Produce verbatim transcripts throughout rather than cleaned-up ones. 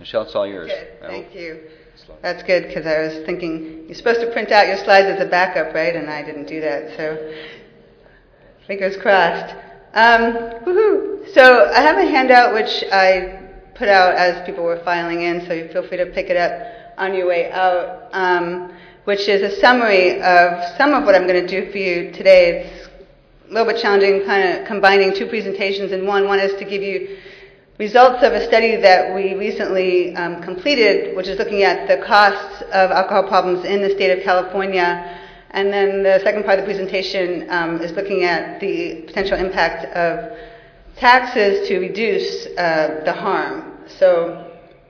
Michelle, it's all yours. Good, thank you. That's good, because I was thinking, you're supposed to print out your slides as a backup, right? And I didn't do that, so fingers crossed. Um, woohoo! So I have a handout which I put out as people were filing in, so you feel free to pick it up on your way out, um, which is a summary of some of what I'm going to do for you today. It's a little bit challenging, kind of combining two presentations in one. One is to give you results of a study that we recently um, completed, which is looking at the costs of alcohol problems in the state of California. And then the second part of the presentation um, is looking at the potential impact of taxes to reduce uh, the harm. So,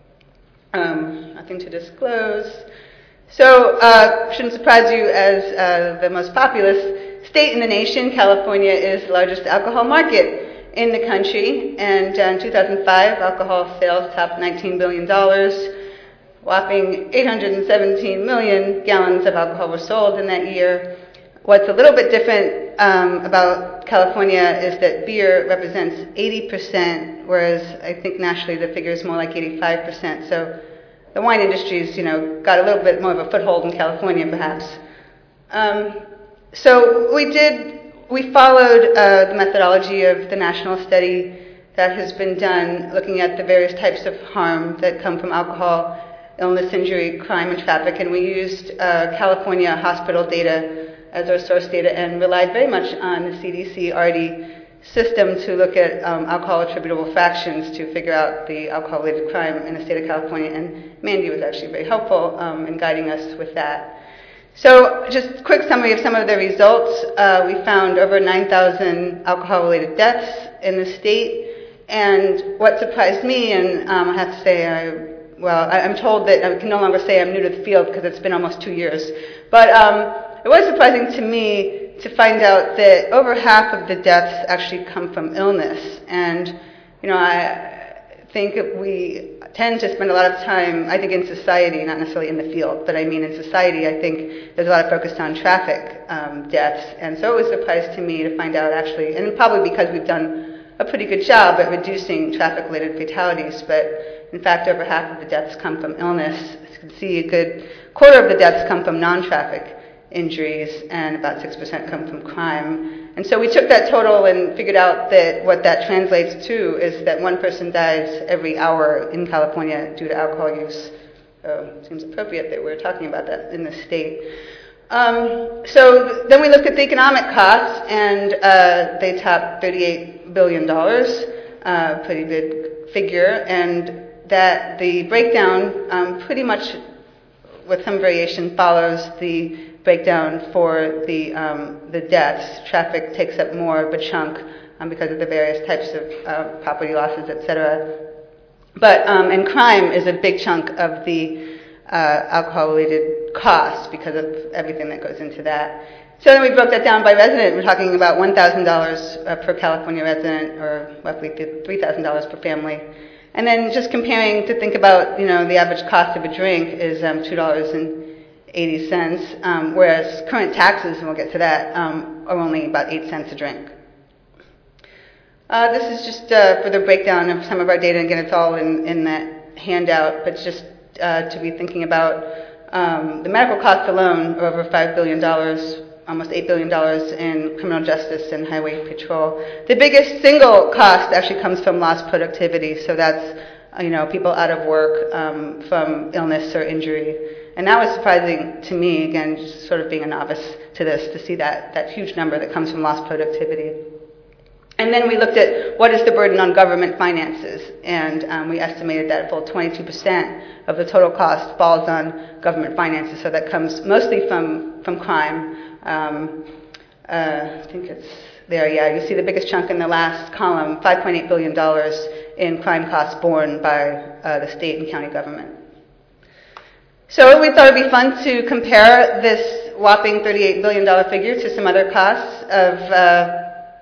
um, nothing to disclose. So, uh, shouldn't surprise you, as uh, the most populous state in the nation, California is the largest alcohol market in the country, and uh, in two thousand five, alcohol sales topped nineteen billion dollars. Whopping eight hundred seventeen million gallons of alcohol were sold in that year. What's a little bit different um, about California is that beer represents eighty percent, whereas I think nationally the figure is more like eighty-five percent. So the wine industry's, you know, got a little bit more of a foothold in California, perhaps. Um, so we did. We followed uh, the methodology of the national study that has been done looking at the various types of harm that come from alcohol, illness, injury, crime, and traffic, and we used uh, California hospital data as our source data and relied very much on the C D C R D system to look at um, alcohol attributable fractions to figure out the alcohol-related crime in the state of California, and Mandy was actually very helpful um, in guiding us with that. So just a quick summary of some of the results. Uh, we found over nine thousand alcohol-related deaths in the state, and what surprised me, and um, I have to say, I, well, I, I'm told that I can no longer say I'm new to the field because it's been almost two years, but um, it was surprising to me to find out that over half of the deaths actually come from illness, and, you know, I think we tend to spend a lot of time, I think, in society, not necessarily in the field, but I mean in society, I think there's a lot of focus on traffic um, deaths. And so it was a surprise to me to find out actually, and probably because we've done a pretty good job at reducing traffic-related fatalities, but in fact, over half of the deaths come from illness. As you can see, a good quarter of the deaths come from non-traffic injuries, and about six percent come from crime. And so we took that total and figured out that what that translates to is that one person dies every hour in California due to alcohol use. So it seems appropriate that we're talking about that in the state. Um, so then we looked at the economic costs, and uh, they topped thirty-eight billion dollars, uh, pretty good figure, and that the breakdown um, pretty much, with some variation, follows the breakdown for the um, the deaths. Traffic takes up more of a chunk um, because of the various types of uh, property losses, et cetera. But um, and crime is a big chunk of the uh, alcohol-related costs because of everything that goes into that. So then we broke that down by resident. We're talking about one thousand dollars uh, per California resident, or roughly three thousand dollars per family. And then just comparing to think about, you know, the average cost of a drink is um, two dollars and eighty cents, um, whereas current taxes, and we'll get to that, um, are only about eight cents a drink. Uh, this is just uh, for the breakdown of some of our data. Again, it's all in, in that handout, but just uh, to be thinking about um, the medical costs alone are over five billion dollars, almost eight billion dollars in criminal justice and highway patrol. The biggest single cost actually comes from lost productivity, so that's, you know, people out of work um, from illness or injury. And that was surprising to me, again, just sort of being a novice to this, to see that, that huge number that comes from lost productivity. And then we looked at what is the burden on government finances, and um, we estimated that a full twenty-two percent of the total cost falls on government finances, so that comes mostly from, from crime. Um, uh, I think it's there, yeah, you see the biggest chunk in the last column, five point eight billion dollars in crime costs borne by uh, the state and county government. So we thought it would be fun to compare this whopping thirty-eight billion dollars figure to some other costs of uh,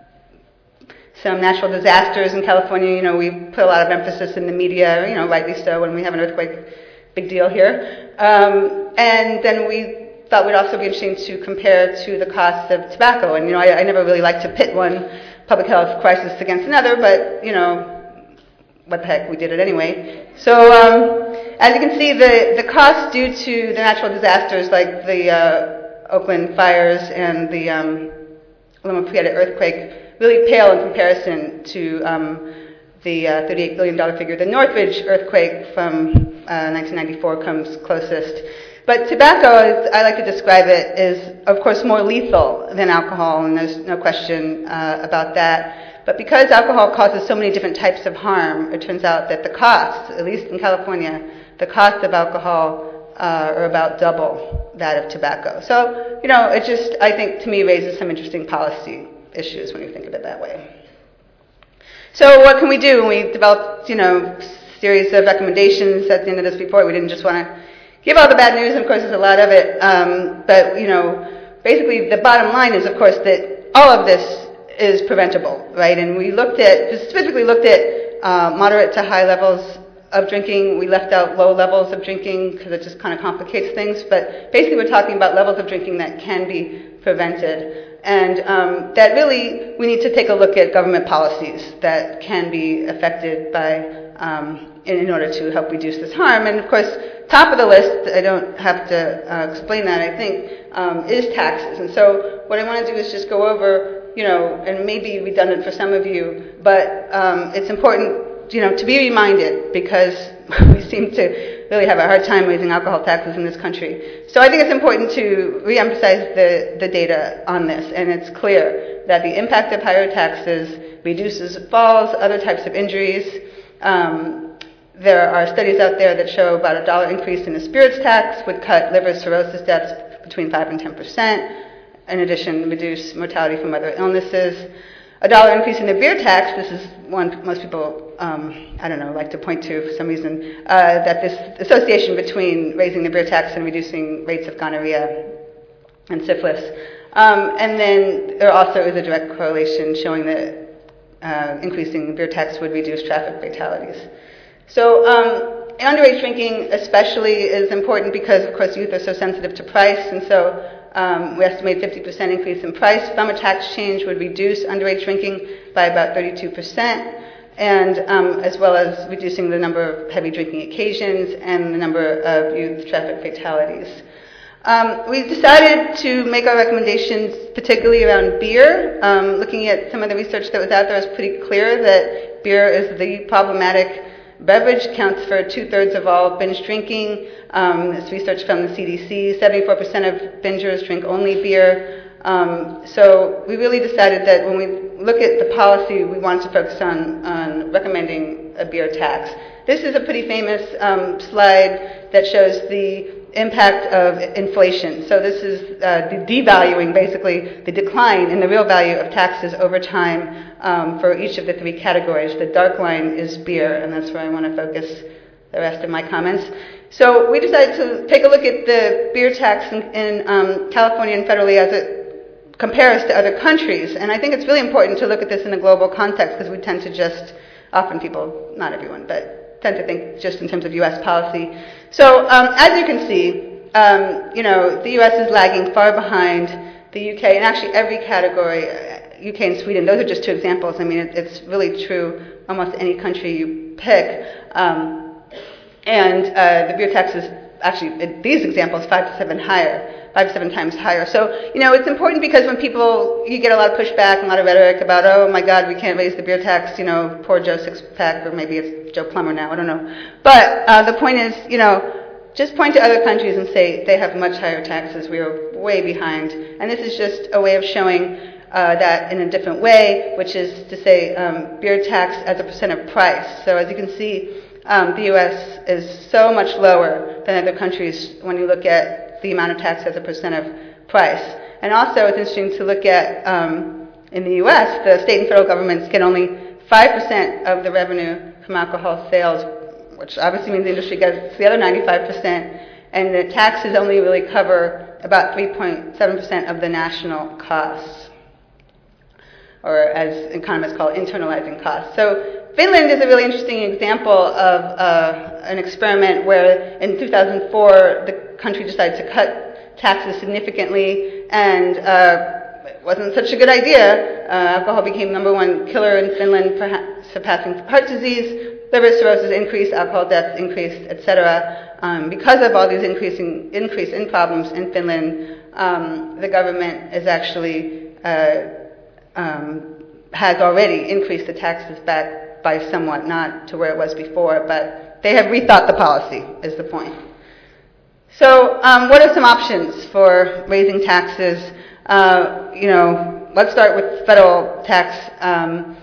some natural disasters in California. You know, we put a lot of emphasis in the media, you know, rightly so, when we have an earthquake, big deal here. Um, and then we thought it would also be interesting to compare to the costs of tobacco. And, you know, I, I never really like to pit one public health crisis against another, but, you know, what the heck, we did it anyway. So um, as you can see, the, the costs due to the natural disasters like the uh, Oakland fires and the um, Loma Prieta earthquake really pale in comparison to um, the uh, thirty-eight billion dollars figure. The Northridge earthquake from uh, nineteen ninety-four comes closest. But tobacco, as I like to describe it, is of course more lethal than alcohol, and there's no question uh, about that. But because alcohol causes so many different types of harm, it turns out that the costs, at least in California, the cost of alcohol uh, are about double that of tobacco. So, you know, it just, I think, to me, raises some interesting policy issues when you think of it that way. So what can we do? We developed, you know, a series of recommendations at the end of this report. We didn't just want to give all the bad news, and of course there's a lot of it, um, but, you know, basically the bottom line is, of course, that all of this is preventable, right? And we looked at, specifically looked at uh, moderate to high levels of drinking. We left out low levels of drinking because it just kind of complicates things, but basically we're talking about levels of drinking that can be prevented. And um, that really, we need to take a look at government policies that can be affected by, um, in, in order to help reduce this harm. And of course, top of the list, I don't have to uh, explain that, I think, um, is taxes. And so what I want to do is just go over, you know, and maybe redundant for some of you, but um, it's important, you know, to be reminded, because we seem to really have a hard time raising alcohol taxes in this country. So I think it's important to reemphasize the, the data on this, and it's clear that the impact of higher taxes reduces falls, other types of injuries. Um, there are studies out there that show about a dollar increase in the spirits tax would cut liver cirrhosis deaths between five and ten percent. In addition, reduce mortality from other illnesses. A dollar increase in the beer tax, this is one most people, um, I don't know, like to point to for some reason, uh, that this association between raising the beer tax and reducing rates of gonorrhea and syphilis. Um, and then there also is a direct correlation showing that uh, increasing the beer tax would reduce traffic fatalities. So um, underage drinking especially is important because, of course, youth are so sensitive to price, and so Um, we estimate fifty percent increase in price from a tax change would reduce underage drinking by about thirty-two percent, and um, as well as reducing the number of heavy drinking occasions and the number of youth traffic fatalities. Um, we decided to make our recommendations particularly around beer. Um, looking at some of the research that was out there, it's pretty clear that beer is the problematic beverage, counts for two-thirds of all binge drinking. Um, this research from the C D C, seventy-four percent of bingers drink only beer. Um, so we really decided that when we look at the policy, we wanted to focus on, on recommending a beer tax. This is a pretty famous um, slide that shows the impact of inflation. So this is uh, the devaluing, basically, the decline in the real value of taxes over time um, for each of the three categories. The dark line is beer, and that's where I want to focus the rest of my comments. So we decided to take a look at the beer tax in, in um, California and federally as it compares to other countries. And I think it's really important to look at this in a global context because we tend to just, often people, not everyone, but tend to think just in terms of U S policy. So um, as you can see, um, you know, the U S is lagging far behind the U K, and actually every category, U K and Sweden, those are just two examples. I mean, it, it's really true almost any country you pick. Um, and uh, the beer tax is actually, in these examples, five to seven higher, five to seven times higher. So, you know, it's important because when people, you get a lot of pushback and a lot of rhetoric about, oh my God, we can't raise the beer tax, you know, poor Joe Sixpack, or maybe it's Joe Plumber now, I don't know. But uh, the point is, you know, just point to other countries and say they have much higher taxes, we are way behind. And this is just a way of showing uh, that in a different way, which is to say um, beer tax as a percent of price. So as you can see, um, the U S is so much lower than other countries when you look at the amount of tax as a percent of price. And also it's interesting to look at, um, in the U S, the state and federal governments get only five percent of the revenue from alcohol sales, which obviously means the industry gets the other ninety-five percent, and the taxes only really cover about three point seven percent of the national costs, or as economists call it, internalizing costs. So Finland is a really interesting example of uh, an experiment where in two thousand four the country decided to cut taxes significantly, and uh, it wasn't such a good idea. Uh, alcohol became number one killer in Finland, perhaps surpassing heart disease. liver cirrhosis increased, alcohol deaths increased, et cetera. Um, because of all these increasing increase in problems in Finland, um, the government is actually uh, um, has already increased the taxes back by somewhat, not to where it was before, but they have rethought the policy, is the point. So, um, what are some options for raising taxes? Uh, you know, let's start with federal tax. Um,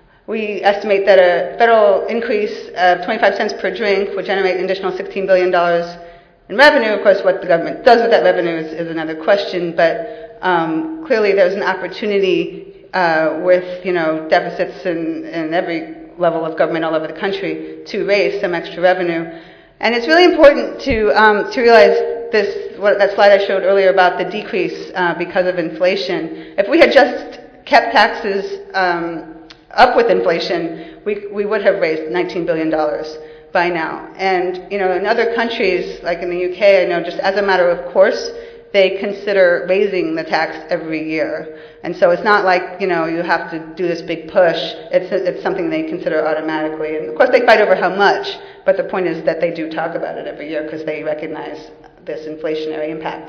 we estimate that a federal increase of twenty-five cents per drink would generate an additional sixteen billion dollars in revenue. Of course, what the government does with that revenue is, is another question, but um, clearly there's an opportunity uh, with, you know, deficits in, in every level of government all over the country to raise some extra revenue. And it's really important to um, to realize this, what, that slide I showed earlier about the decrease uh, because of inflation. If we had just kept taxes um, up with inflation, we we would have raised nineteen billion dollars by now. And, you know, in other countries, like in the U K, I know just as a matter of course, they consider raising the tax every year. And so it's not like, you know, you have to do this big push. It's it's something they consider automatically. And of course they fight over how much, but the point is that they do talk about it every year because they recognize this inflationary impact.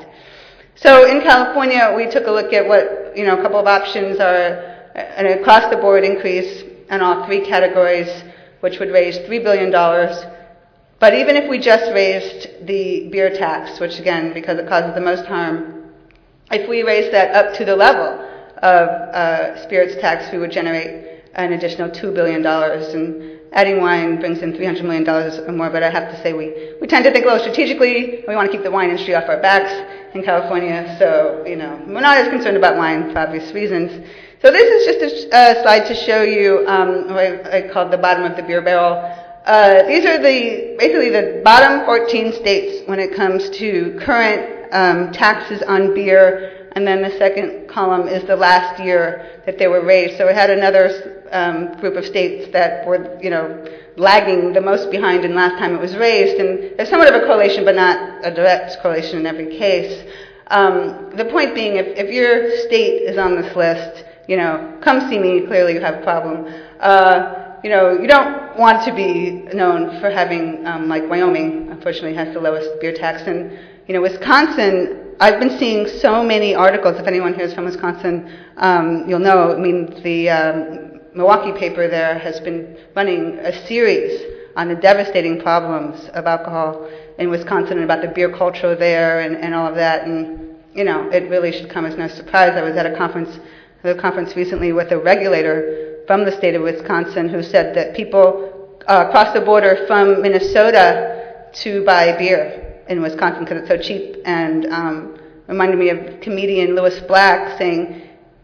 So in California, we took a look at what, you know, a couple of options are an across-the-board increase in all three categories, which would raise three billion dollars. But even if we just raised the beer tax, which again, because it causes the most harm, if we raised that up to the level of uh, spirits tax, we would generate an additional two billion dollars. And adding wine brings in three hundred million dollars or more, but I have to say we, we tend to think a little strategically. We want to keep the wine industry off our backs in California, so, you know, we're not as concerned about wine for obvious reasons. So this is just a uh, slide to show you um, what I, I called the bottom of the beer barrel. Uh, these are the basically the bottom fourteen states when it comes to current um, taxes on beer, and then the second column is the last year that they were raised. So we had another um, group of states that were, you know, lagging the most behind in last time it was raised, and there's somewhat of a correlation, but not a direct correlation in every case. Um, the point being, if, if your state is on this list, you know, come see me. Clearly, you have a problem. Uh, You know, you don't want to be known for having, um, like Wyoming, unfortunately, has the lowest beer tax. And, you know, Wisconsin, I've been seeing so many articles. If anyone here is from Wisconsin, um, you'll know. I mean, the um, Milwaukee paper there has been running a series on the devastating problems of alcohol in Wisconsin and about the beer culture there and, and all of that. And, you know, it really should come as no surprise. I was at a conference, at a conference recently with a regulator from the state of Wisconsin who said that people uh, cross the border from Minnesota to buy beer in Wisconsin because it's so cheap, and um, reminded me of comedian Louis Black saying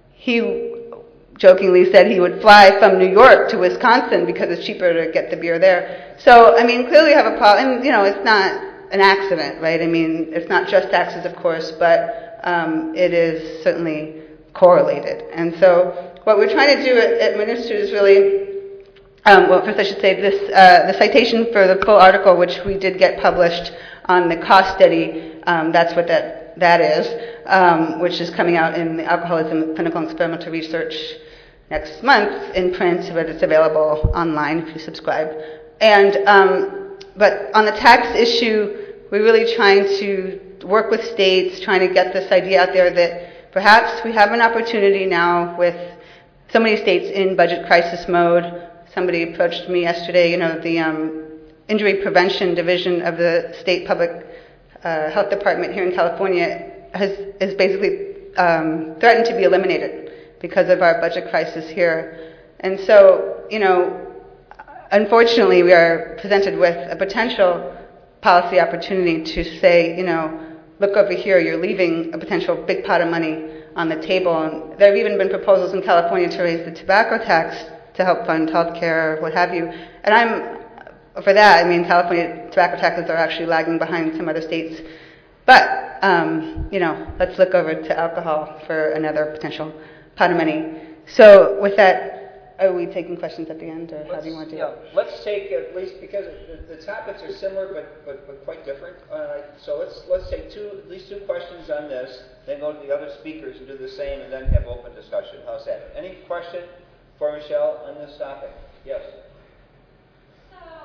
he jokingly said he would fly from New York to Wisconsin because it's cheaper to get the beer there. So, I mean, clearly you have a problem, and, you know, it's not an accident, right? I mean, it's not just taxes, of course, but um, it is certainly correlated. And so what we're trying to do at, at Minister is really, um, well, first I should say this, uh, the citation for the full article, which we did get published on the cost study, um, that's what that, that is, um, which is coming out in the Alcoholism Clinical and Experimental Research next month in print, but it's available online if you subscribe. And, um, but on the tax issue, we're really trying to work with states, trying to get this idea out there that perhaps we have an opportunity now with so many states in budget crisis mode. Somebody approached me yesterday, you know, the um, Injury Prevention Division of the State Public uh, Health Department here in California has, has basically um, threatened to be eliminated because of our budget crisis here. And so, you know, unfortunately we are presented with a potential policy opportunity to say, you know, look over here, you're leaving a potential big pot of money on the table. And there have even been proposals in California to raise the tobacco tax to help fund health care or what have you. And I'm for that. I mean, California tobacco taxes are actually lagging behind some other states. But, um, you know, let's look over to alcohol for another potential pot of money. So with that, are we taking questions at the end, or let's, how do you want to do yeah, it? Let's take at least, because the, the topics are similar but, but, but quite different. Uh, so let's let's take two at least two questions on this, then go to the other speakers and do the same, and then have open discussion. How's that? Any question for Michelle on this topic? Yes. So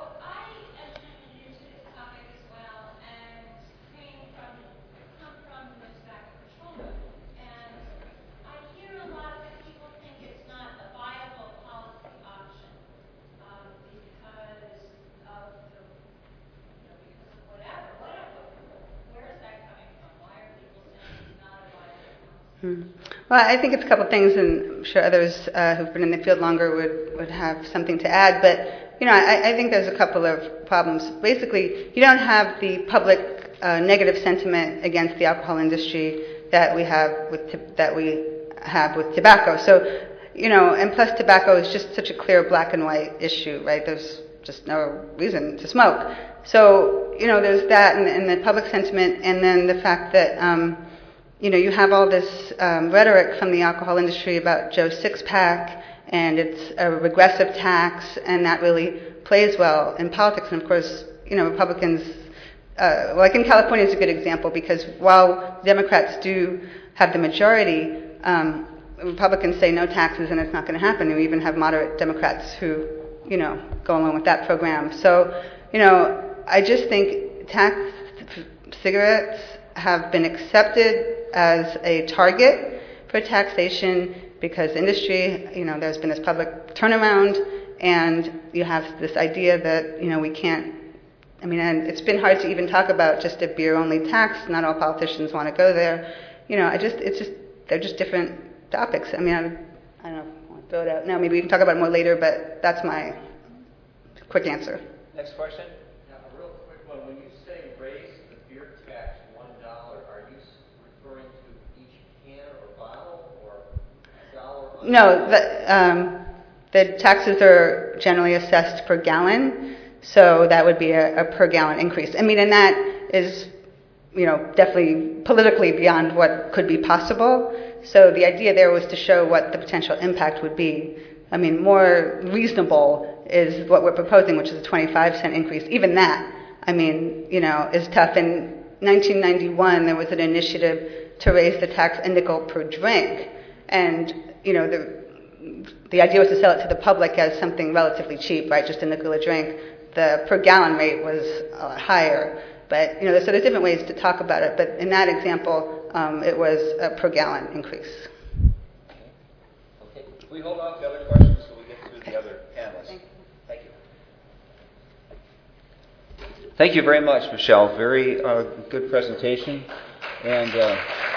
Hmm. Well, I think it's a couple of things, and I'm sure others uh, who've been in the field longer would, would have something to add. But, you know, I, I think there's a couple of problems. Basically, you don't have the public uh, negative sentiment against the alcohol industry that we have with t- that we have with tobacco. So, you know, and plus tobacco is just such a clear black and white issue, right? There's just no reason to smoke. So, you know, there's that and, and the public sentiment, and then the fact that, um, you know, you have all this um, rhetoric from the alcohol industry about Joe's six-pack, and it's a regressive tax, and that really plays well in politics. And of course, you know, Republicans, uh, like in California is a good example, because while Democrats do have the majority, um, Republicans say no taxes and it's not going to happen. And we even have moderate Democrats who, you know, go along with that program. So, you know, I just think tax cigarettes have been accepted as a target for taxation because industry, you know, there's been this public turnaround, and you have this idea that, you know, we can't, I mean, and it's been hard to even talk about just a beer-only tax. Not all politicians want to go there. You know, I just, it's just, they're just different topics. I mean, I, I don't know, I want to throw it out now. Maybe we can talk about it more later, but that's my quick answer. Next question? Now, a real quick one. When you say raise the beer tax one dollar, are you referring to each can or bottle, or a dollar? On No, the, um, the taxes are generally assessed per gallon, so that would be a, a per gallon increase. I mean, and that is, you know, definitely politically beyond what could be possible. So the idea there was to show what the potential impact would be. I mean, more reasonable is what we're proposing, which is a twenty-five cent increase. Even that, I mean, you know, is tough. In nineteen ninety-one, there was an initiative to raise the tax a nickel per drink. And, you know, the the idea was to sell it to the public as something relatively cheap, right, just a nickel a drink. The per gallon rate was a lot higher. But, you know, so there's different ways to talk about it. But in that example, um, it was a per gallon increase. Okay. Can we hold off the other questions so we get through Okay. the other panelists? Thank you. Thank you. Thank you very much, Michelle. Very uh, good presentation. And uh,